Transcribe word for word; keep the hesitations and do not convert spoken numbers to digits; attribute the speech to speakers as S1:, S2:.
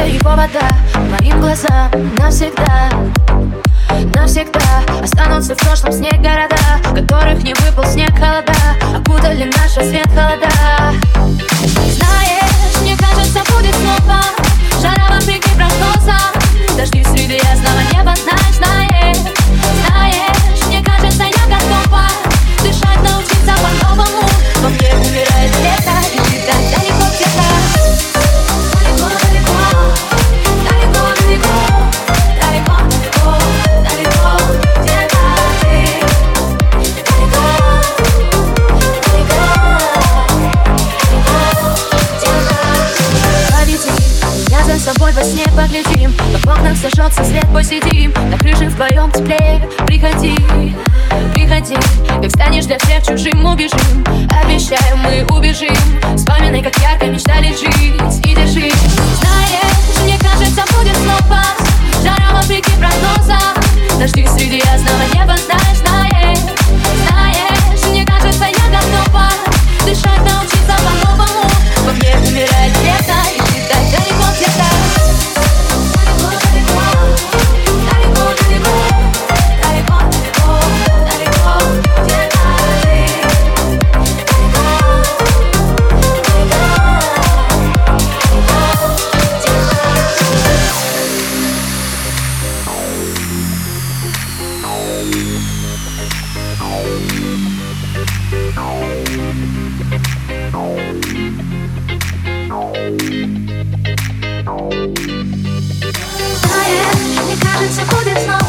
S1: его вода моим глазам навсегда. Навсегда останутся в прошлом снег города, в которых не выпал снег, холода окутали наш рассвет холода. Знаешь, мне кажется, будет снова жара вопреки прогнозам, дожди среди ясного неба, знаешь, знаешь, знаешь, мне кажется, я готова дышать, научиться по-новому. Во мне умирает лето, и ты так далеко где-то. С собой во сне поглядим, как в окнах зажжется свет, посидим на крыше вдвоем теплее. Приходи, приходи, как станешь для всех чужим, убежим. Обещаем, мы убежим. Вспоминай, как ярко мечтали жить, и держи. Знаешь, мне кажется, будет снова жара вопреки прогнозам, дожди среди ясного неба, знаешь, знаешь, знаешь, мне кажется, я готова дышать, научиться по-новому. Во мне умирает лето, и ты так далеко где-то. Знаешь, мне кажется, будет снова